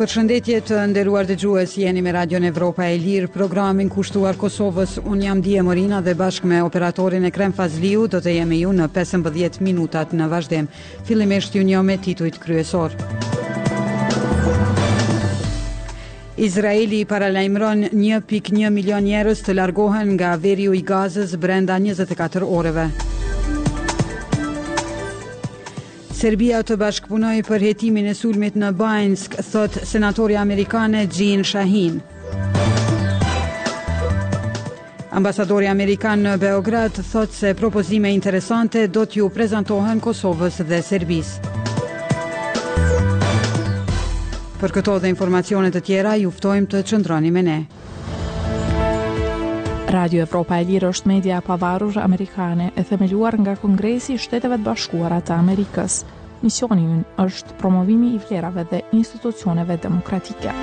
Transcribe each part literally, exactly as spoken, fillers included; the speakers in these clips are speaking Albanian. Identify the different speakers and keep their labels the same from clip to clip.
Speaker 1: Përshëndetje të nderuar dëgjues, jeni me Radion Evropa e Lirë, programin kushtuar Kosovës. Unë jam Dije Morina dhe bashkë me operatorin Ekrem Fazliu do të jemi ju në pesëmbëdhjetë minutat në vazhdim. Fillimisht ju njoh me titujt kryesor. Izraeli paralajmëron një pikë një milion njerëz të largohen nga veriu i Gazës brenda njëzet e katër orëve. Serbia të bashkëpunoj për hetimin e sulmit në Bajnsk, thot senatori amerikane Jean Shahin. Ambasadori amerikan në Beograd thot se propozime interesante do t'ju prezantohen Kosovës dhe Serbisë. Për këto dhe informacionet të tjera, ju ftojmë të qëndroni me ne.
Speaker 2: Radio Evropa e Lirë është media pavarur amerikane e themeluar nga Kongresi i Shteteve të Bashkuara të Amerikës. Misioni i ynë është promovimi i vlerave dhe institucioneve demokratike.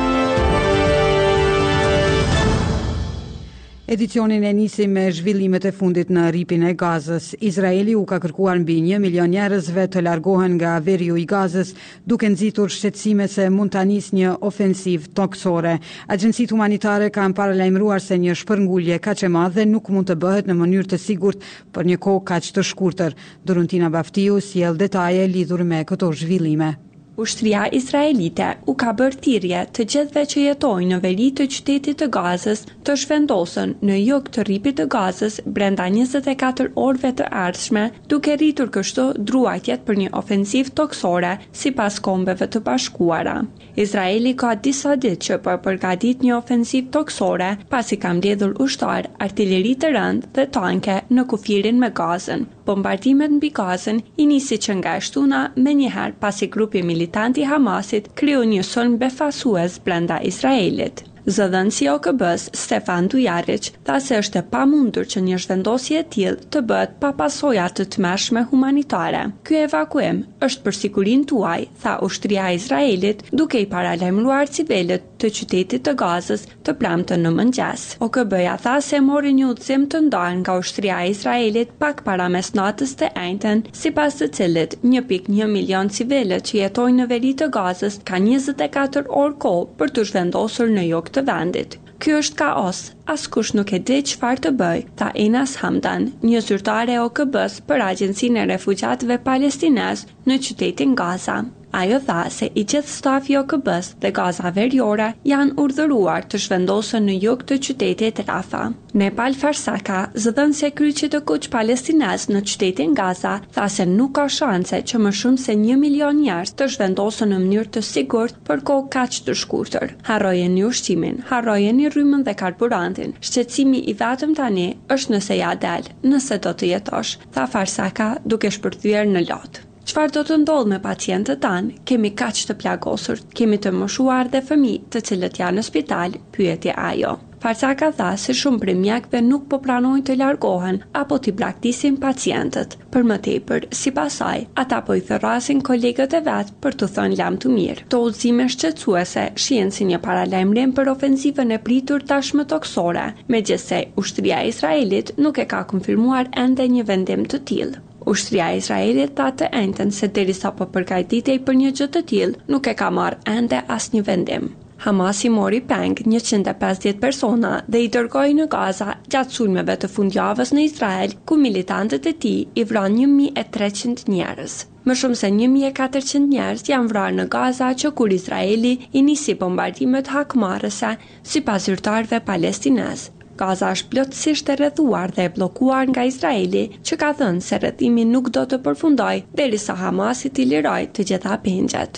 Speaker 1: Edicionin e nisim me zhvillimet e fundit në ripin e Gazës. Izraeli u ka kërkuar mbi një milion njerëzve të largohen nga veriu i Gazës, duke nxitur shqetësime se mund ta nisë një ofensiv toksore. Agjencitë humanitare kanë paralajmëruar se një shpërngulje kaq e madhe nuk mund të bëhet në mënyrë të sigurt për një kohë kaq të shkurtër. Doruntina Baftiu sjell detaje lidhur me këto zhvillime.
Speaker 3: Ushtria Izraelite u ka bërë thirrje të gjithëve që jetojnë në veri të qytetit të Gazës të zhvendosen në jug të rripit të Gazës brenda njëzet e katër orëve të ardhshme, duke rritur kështu druajtjet për një ofensiv toksore sipas Kombeve të Bashkuara. Izraeli ka disa ditë që po përgatit një ofensiv toksore pasi ka mbledhur ushtar, artilleri të rëndë dhe tanke në kufirin me Gazën. Bombardimet mbi Gazën i nisi që nga shtuna menjëherë pasi grupi militanti Hamasit kriju një sulm befasues brenda Izraelit. Zëdhënësi o K B-s Stefan Dujaric tha se është e pamundur që një zhvendosje e tillë të bëhet pa pasoja të tmerrshme humanitare. Ky evakuim është për sigurinë tuaj, tha ushtria e Izraelit, duke i paralajmëruar civilët të qytetit të Gazës të premten në mëngjes. O K B-ja tha se mori një udhëzim të ndarë nga ushtria e Izraelit pak para mesnatës të enjten, sipas të cilit një pikë një milion civilë që jetojnë në veri të Gazës ka njëzet e katër orë kohë për të zhvendosur në jug të vendit. Ky është kaos, askush nuk e di çfarë të bëj, tha Enas Hamdan, një zyrtare e O K B-s për Agjencinë e Refugjatëve Palestinez në qytetin Gaza. Ajo tha se i gjithë stafi o K B-s dhe Gaza Veriore janë urdhëruar të zhvendosen në jug të qytetit Rafa. Nepal Farsaka, zëdhënëse e kryqit të kuq palestinez në qytetin Gaza, tha se nuk ka shanse që më shumë se një milion njerëz të zhvendosen në mënyrë të sigurt për kohë kaq të shkurtër. Harrojeni ushqimin, harrojeni rrymën dhe karburantin. Shqetësimi i vetëm tani është nëse ja del, nëse do të jetosh, tha Farsaka duke shpërthyer në lot. Çfarë do të ndodhë me pacientët tanë? Kemi kaq të plagosur, kemi të moshuar dhe fëmijë të cilët janë në spital, pyeti ajo. Farsaka tha se shumë prej mjekëve nuk po pranojnë të largohen apo t'i braktisin pacientët. Për më tepër, sipas saj, ata po i thërrasin kolegët e vet për të thënë lajm të mirë. Këto udhëzime shqetësuese shihen si një paralajmërim për ofensivën e pritur tashmë toksore, megjithse ushtria e Izraelit nuk e ka konfirmuar ende një vendim të tillë. Ushtria e Izraelit tha të enjten se derisa po përgatitej për një gjë të tillë, nuk e ka marrë ende asnjë vendim. Hamasi mori peng njëqind e pesëdhjetë persona dhe i dërgoi në Gaza gjatë sulmeve të fundjavës në Izrael, ku militantët e tij i vranë një mijë e treqind njerëz. Më shumë se një mijë e katërqind njerëz janë vrarë në Gaza që kur Izraeli i nisi bombardimet hakmarrëse, sipas zyrtarëve palestinez. Gaza është plotësisht e rrethuar dhe e bllokuar nga Izraeli, që ka thënë se rrethimi nuk do të përfundojë derisa Hamasi t'i lirojë të gjitha pengjet.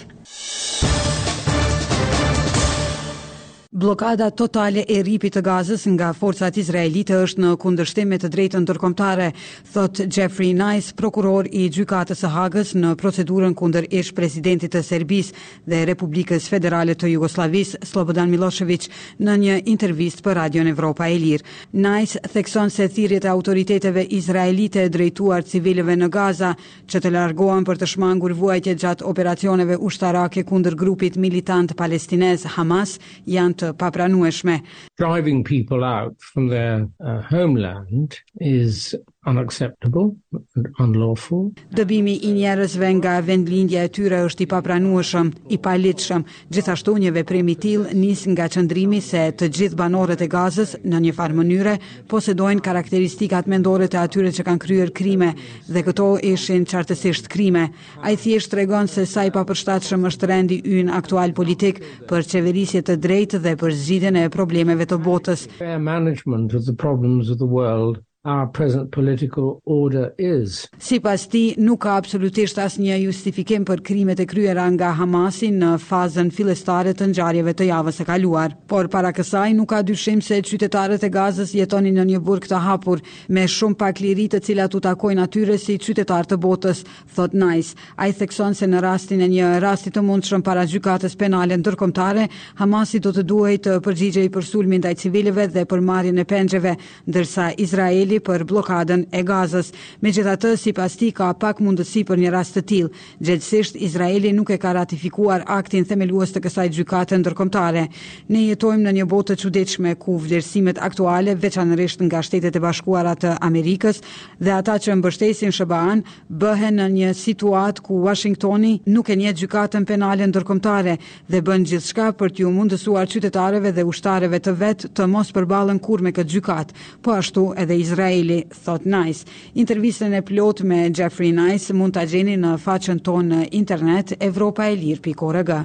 Speaker 1: Blokada totale e rripit të Gazës nga forcat izraelite është në kundërshtim me të drejtën ndërkombëtare, thot Jeffrey Nice, prokuror i gjykatës së Hagës në procedurën kundër ish-presidentit të Serbisë dhe Republikës Federale të Jugosllavisë, Slobodan Milošević, në një intervistë për Radion Evropa e Lirë. Nice thekson se thirrjet e autoriteteve izraelite drejtuar civilëve në Gaza që të largohen për të shmangur vuajtje gjatë operacioneve ushtarake kundër grupit militant palestinez Hamas janë të papranueshme.
Speaker 4: Driving people out from their uh, homeland is unacceptable and unlawful.
Speaker 1: Dëbimi I njerëzve nga vendlindja e tyre është I papranueshëm, I paligjshëm. Gjithashtu një veprim I tillë nis nga qëndrimi se të gjithë banorët e Gazës në një farë mënyre posedojnë karakteristikat mendore të atyre që kanë kryer krime dhe këto ishin qartësisht krime. Ai thjesht tregon se sa I papërshtatshëm është rendi ynë aktual politik për qeverisje të drejtë dhe për zgjidhjen e problemeve të botës.
Speaker 4: Fair management of the problems of the world our present political order is.
Speaker 1: Sipas tij, nuk ka absolutisht asnjë justifikim për krimet e kryera nga Hamasi në fazën fillestare të ngjarjeve të javës së kaluar. Por para kësaj nuk ka dyshim se qytetarët e Gazës jetonin në një burg të hapur, me shumë pak liri të cilat u takojnë atyre si qytetar të botës, thot Nice. Ai thekson se në rastin e një rasti të mundshëm para gjykatës penale ndërkombëtare, Hamasi do të duhej të përgjigjej për sulmin ndaj civilëve dhe për marrjen e pengjeve, ndërsa Izraeli për blokadën e Gazës. Megjithatë, sipas tij ka pak mundësi për një rast të tillë. Gjithsesi, Izraeli nuk e ka ratifikuar aktin themelues të kësaj gjykate ndërkombëtare. Ne jetojmë në një botë të çuditshme ku vlerësimet aktuale, veçanërisht nga Shtetet e Bashkuara të Amerikës dhe ata që mbështesin S B A-n, bëhen në një situatë ku Washingtoni nuk e njeh gjykatën penale ndërkombëtare dhe bën gjithçka për t'ju mundësuar qytetarëve dhe ushtarëve të vet të mos përballen kurrë me këtë gjykatë. Po ashtu edhe Izraeli, thot Nice. Intervistën e plot me Jeffrey Nice mund ta gjeni në faqen tonë në internet evropa e lirë pikë org.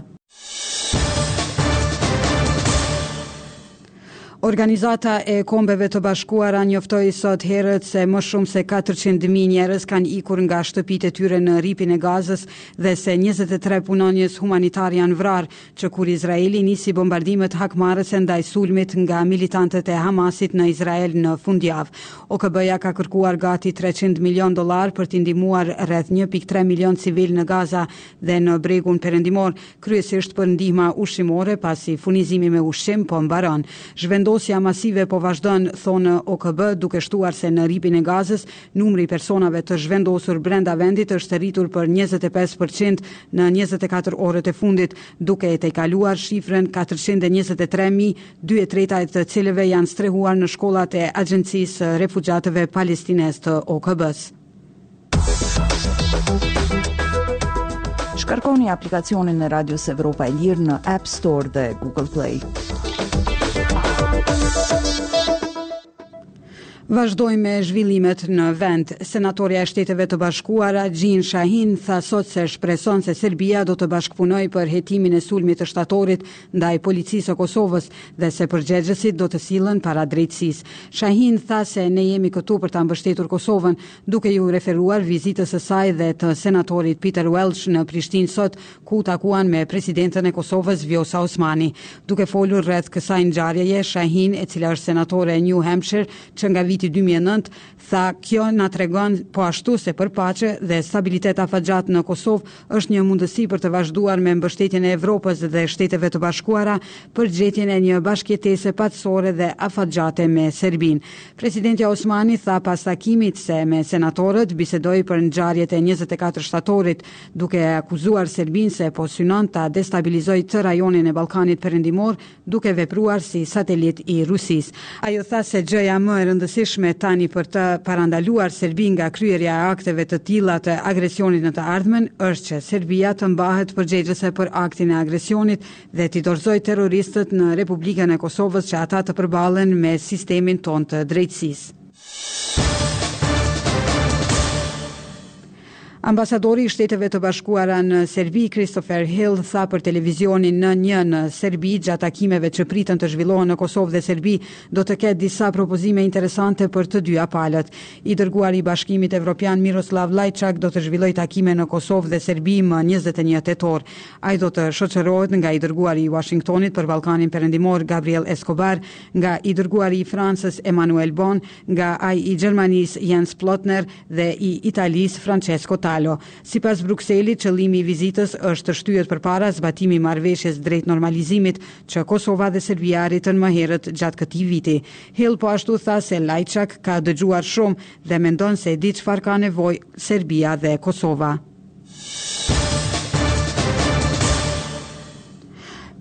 Speaker 1: Organizata e Kombeve të Bashkuara njoftoi sot herët se më shumë se katërqind mijë njerëz kanë ikur nga shtëpitë e tyre në ripin e Gazës dhe se njëzet e tre punonjës humanitar janë vrarë, që kur Izraeli nisi bombardimet hakmarrëse ndaj sulmit nga militantët e Hamasit në Izrael në fundjavë. O K B-ja ka kërkuar gati treqind milion dollar për t'i ndihmuar rreth një pikë tre milion civil në Gaza dhe në bregun perëndimor, kryesisht për ndihma ushqimore pasi furnizimi me ushqim po mbaron. Zhvendosja masive po vazhdon, thonë O K B, duke shtuar se në ripin e Gazës numri i personave të zhvendosur brenda vendit është rritur për njëzet e pesë përqind në njëzet e katër orët e fundit, duke e tejkaluar shifrën katërqind e njëzet e tre mijë, dy e treta e të cilëve janë strehuar në shkollat e Agjencisë Refugjatëve Palestines të O K B-s.
Speaker 5: Shkarkoni aplikacionin e Radios Evropa e Lirë në App Store dhe Google Play.
Speaker 1: Vazhdojmë me zhvillimet në vend. Senatorja e Shteteve të Bashkuara Jean Shahin tha sot se shpreson se Serbia do të bashkëpunojë për hetimin e sulmit të shtatorit ndaj policisë së Kosovës dhe se përgjegjësit do të sillen para drejtësisë. Shahin tha se ne jemi këtu për ta mbështetur Kosovën, duke ju referuar vizitës së saj dhe të senatorit Peter Welch në Prishtinë sot, ku takuan me presidenten e Kosovës Vjosa Osmani. Duke folur rreth kësaj ngjarjeje, Shahin, e cila është senatore e New Hampshire që nga viti dy mijë e nëntë, tha kjo na tregon po ashtu se për paqe dhe stabilitet afatgjat në Kosovë është një mundësi për të vazhduar me mbështetjen e Evropës dhe Shteteve të Bashkuara për gjetjen e një bashkëjetese paqësore dhe afatgjate me Serbinë. Presidenti Osmani tha pas takimit se me senatorët bisedoi për ngjarjet e njëzet e katër shtatorit, duke akuzuar Serbinë se po synon ta destabilizojë të rajonin e Ballkanit Perëndimor, duke vepruar si satelit i Rusisë. Ajo tha se gjëja më e rëndësishme tani për të parandaluar Serbinë nga kryerja e akteve të tilla të agresionit në të ardhmen është që Serbia të mbahet përgjegjëse për aktin e agresionit dhe t'i dorëzojë terroristët në Republikën e Kosovës që ata të përballen me sistemin tonë të drejtësisë. Ambasadori i Shteteve të Bashkuara në Serbi, Christopher Hill, tha për televizionin N një në Serbi gjatë takimeve që pritën të zhvillohen në Kosovë dhe Serbi, do të ketë disa propozime interesante për të dyja palët. I dërguari i Bashkimit Evropian Miroslav Lajčak do të zhvillojë takime në Kosovë dhe Serbi më njëzet e një tetor. Ai do të shoqërohet nga i dërguari i Washingtonit për Ballkanin Perëndimor Gabriel Escobar, nga i dërguari i Francës Emmanuel Bon, nga ai i Gjermanisë Jens Plotner dhe i Italisë Francesco Talo. Sipas Brukselit, qëllimi i vizitës është të shtyhet përpara zbatimi i marrëveshjes drejt normalizimit që Kosova dhe Serbia arritën më herët gjatë këtij viti. Hill po ashtu tha se Lajčak ka dëgjuar shumë dhe mendon se di çfarë ka nevojë Serbia dhe Kosova.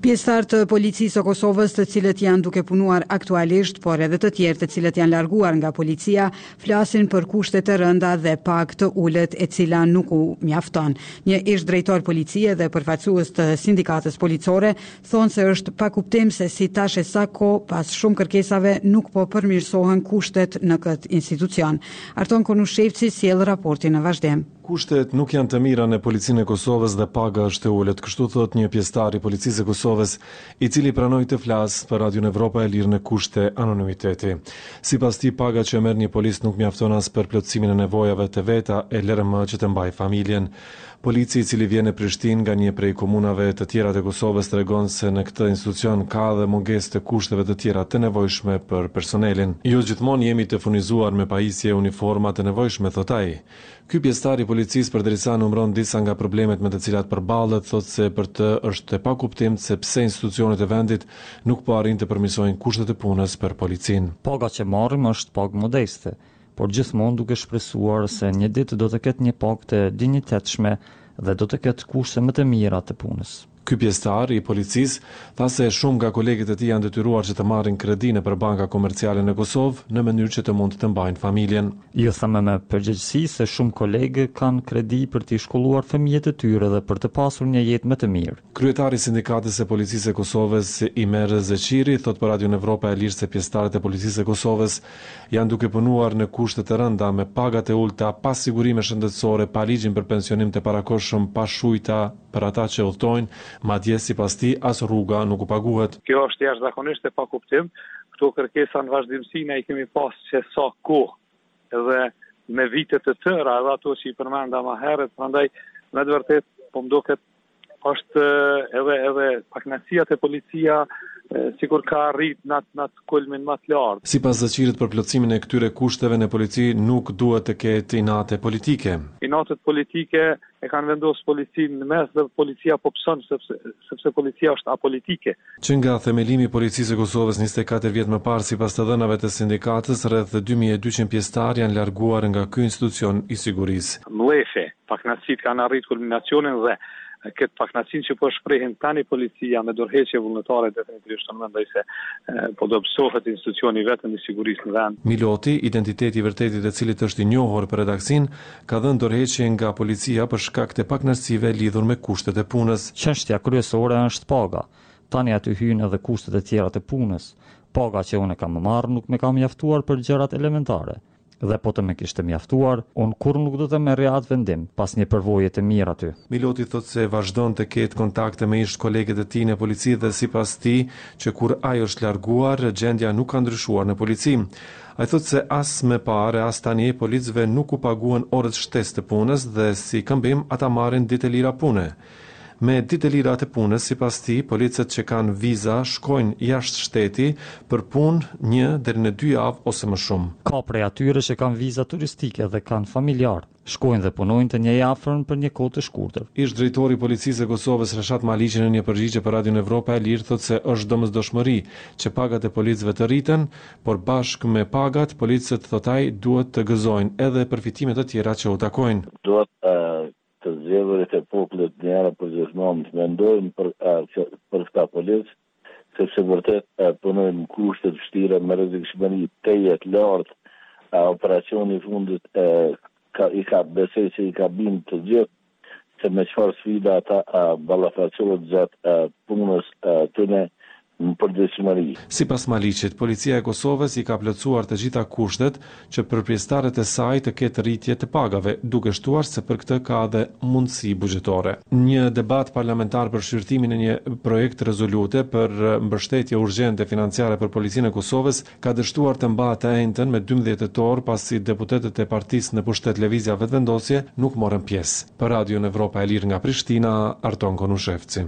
Speaker 1: Pjesëtar të policisë së Kosovës, të cilët janë duke punuar aktualisht, por edhe të tjerë të cilët janë larguar nga policia, flasin për kushte të rënda dhe pak të ulët e cila nuk u mjafton. Një ish drejtor policie dhe përfaqësues të sindikatës policore thonë se është pa kuptim se si tash e sa kohë pas shumë kërkesave nuk po përmirësohen kushtet në këtë institucion. Arton Konushevci sjell raportin në vazhdim.
Speaker 6: Kushtet nuk janë të mira në policinë e Kosovës dhe paga është e ulët, kështu thot një pjesëtar i policisë e Kosovës, i cili pranoi të flasë për Radion Evropa e Lirë në kushte anonimiteti. Sipas tij, paga që merr një policë nuk mjafton as për plotësimin e nevojave të veta e L R M që të mbajë familjen. Polici i cili vjen në Prishtinë nga një prej komunave të tjera të Kosovës tregon se në këtë institucion ka dhe mungesë të kushteve të tjera të nevojshme për personelin. Jo gjithmonë jemi të furnizuar me pajisje uniforma të nevojshme, thot ai. Ky pjesëtar i policisë përderisa numëron disa nga problemet me të cilat përballet, thotë se për të është e pakuptim se pse institucionet e vendit nuk po arrin të përmirësojnë kushtet e punës për policinë.
Speaker 7: Paga që marrim është pagë modeste, por gjithmonë duke shpresuar se një ditë do të ketë një pagë të dinjitetshme dhe do të ketë kushte më të mira të punës.
Speaker 6: Ky pjesëtar i policisë tha se shumë nga kolegët e tij janë detyruar që të marrin kredi nëpër banka komerciale në Kosovë në mënyrë që të mund të mbajnë familjen.
Speaker 7: Ju thamë me përgjegjësi se shumë kolegë kanë kredi për të shkolluar fëmijët e tyre dhe për të pasur një jetë më të mirë.
Speaker 6: Kryetari i sindikatës së policisë së Kosovës, Imer Zeqiri, thot për Radion Evropa e Lirë se pjesëtarët e policisë së Kosovës janë duke punuar në kushte të rënda me pagat e ulta, pa sigurime shëndetësore, pa ligjin për pensionim të parakohshëm, pa shujta për ata që udhtojnë, madje sipas tij as rruga nuk u paguhet.
Speaker 8: Kjo është jashtëzakonisht e pakuptim. Këto kërkesa në vazhdimsi ne i kemi pas që sa kohë edhe me vite të tëra, edhe ato që i përmenda më herët, prandaj me të vërtet po më duket është edhe edhe pakënaqësia te policia sikur ka arrit në në kulmin më të lartë.
Speaker 6: Sipas Zeqirit, për plotësimin e këtyre kushteve në polici nuk duhet të ketë inate politike.
Speaker 8: Inatet politike e kanë vendosur policinë në mes dhe policia po pson sepse sepse policia është apolitike.
Speaker 6: Që nga themelimi i policisë së Kosovës njëzet e katër vjet më parë, sipas të dhënave të sindikatës, rreth dy mijë e dyqind pjesëtar janë larguar nga ky institucion i sigurisë.
Speaker 8: Mlefe, pakënaqësitë kanë arritur kulminacionin dhe këtë pakënaqësinë që po shprehin tani policia me dorëheqje vullnetare definitivisht në mendoj se po dobësohet institucioni vetëm i sigurisë në vend.
Speaker 6: Miloti, identiteti i vërtetit e cilit është i njohur për redaksin, ka dhënë dorëheqje nga policia për shkak të pakënaqësive lidhur me kushtet e punës.
Speaker 7: Çështja kryesore është paga. Tani aty hyn edhe kushtet e tjera të punës. Paga që unë kam marrë nuk më ka mjaftuar për gjërat elementare. Dhe po të më kishte mjaftuar, unë kur nuk do të merrja atë vendim, pas një përvoje të mirë aty.
Speaker 6: Miloti thot se vazhdon të ketë kontakte me ish kolegët e tij në polici dhe sipas tij që kur ai është larguar, gjendja nuk ka ndryshuar në polici. Ai thot se as më parë as tani policëve nuk u paguhen orët shtesë të punës dhe si këmbim ata marrin ditë lira pune. Me ditë lira të punës, sipas tij, policët që kanë viza shkojnë jashtë shteti për punë një deri në dy javë ose më shumë.
Speaker 7: Ka prej atyre që kanë viza turistike dhe kanë familjar, shkojnë dhe punojnë të një afërm për një kohë të shkurtër.
Speaker 6: Ish drejtori i policisë së Kosovës, Reshat Maliqi, në një përgjigje për Radion Evropa e Lirë thotë se është domosdoshmëri që pagat e policëve të rriten, por bashkë me pagat, policët, thotë ai, duhet të gëzojnë edhe përfitimet të tjera që u takojnë.
Speaker 9: Duhet uh... të zgjedhurit e popullit njëra për gjithmonë të mendojnë për, për këta policë, sepse vërtet punojnë kushte të vështira me rrezikshmëri të jetë lartë, operacioni i fundit e, ka, i ka besoj se i ka bind të gjithë, se me çfarë sfida ata ballafaqohet gjatë punës tyne në përgjithësi.
Speaker 6: Sipas Maliqit, policia e Kosovës i ka plotësuar të gjitha kushtet që për pjesëtarët e saj të ketë rritje të pagave, duke shtuar se për këtë ka edhe mundësi buxhetore. Një debat parlamentar për shqyrtimin e një projekt rezolute për mbështetje urgjente financiare për policinë e Kosovës ka dështuar të mbahet të njëjtën me dymbëdhjetë tetor, pasi deputetët e partisë në pushtet lëvizja vetëvendosje nuk morën pjesë. Për Radion Evropa e Lirë nga Prishtina, Arton Konushevci.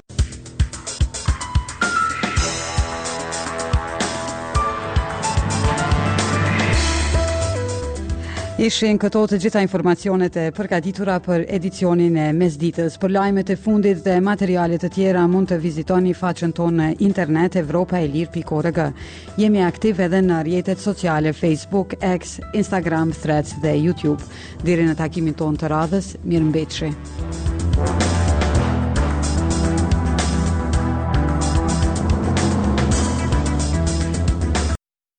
Speaker 1: Ishin këto të gjitha informacionet e përgatitura për edicionin e mesditës. Për lajmet e fundit dhe materialet të tjera mund të vizitoni faqen tonë në internet evropa e lirë pikë org. Jemi aktiv edhe në rrjetet sociale Facebook, X, Instagram, Threads dhe YouTube. Deri në takimin tonë të radhës, mirëmbëjtje.